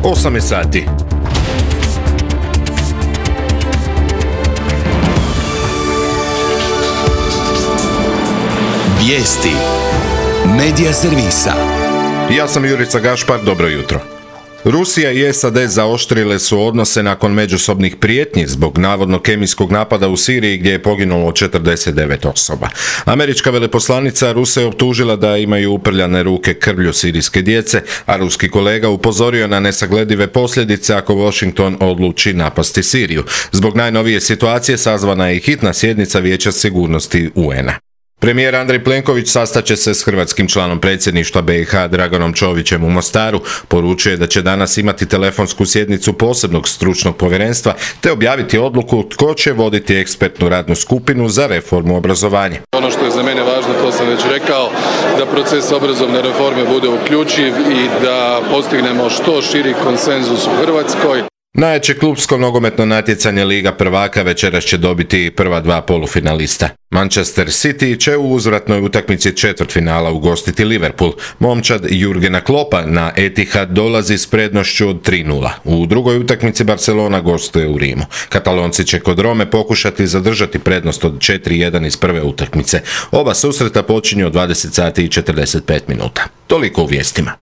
8 je sati. Vijesti Medija servisa. Ja sam Jurica Gašpar, dobro jutro. Rusija i SAD zaoštrile su odnose nakon međusobnih prijetnji zbog navodno kemijskog napada u Siriji gdje je poginulo 49 osoba. Američka veleposlanica Ruse je optužila da imaju uprljane ruke krvlju sirijske djece, a ruski kolega upozorio na nesagledive posljedice ako Washington odluči napasti Siriju. Zbog najnovije situacije sazvana je i hitna sjednica Vijeća sigurnosti UN-a. Premijer Andrej Plenković sastaće se s hrvatskim članom predsjedništva BiH Draganom Čovićem u Mostaru, poručuje da će danas imati telefonsku sjednicu posebnog stručnog povjerenstva te objaviti odluku tko će voditi ekspertnu radnu skupinu za reformu obrazovanja. Ono što je za mene važno, to sam već rekao, da proces obrazovne reforme bude uključiv i da postignemo što širi konsenzus u Hrvatskoj. Najjače klupsko nogometno natjecanje Liga prvaka večeras će dobiti prva dva polufinalista. Manchester City će u uzvratnoj utakmici četvrtfinala ugostiti Liverpool. Momčad Jurgena Kloppa na Etihad dolazi s prednošću od 3:0. U drugoj utakmici Barcelona gostuje u Rimu. Katalonci će kod Rome pokušati zadržati prednost od 4:1 iz prve utakmice. Oba susreta počinju od 20 sati i 45 minuta. Toliko u vijestima.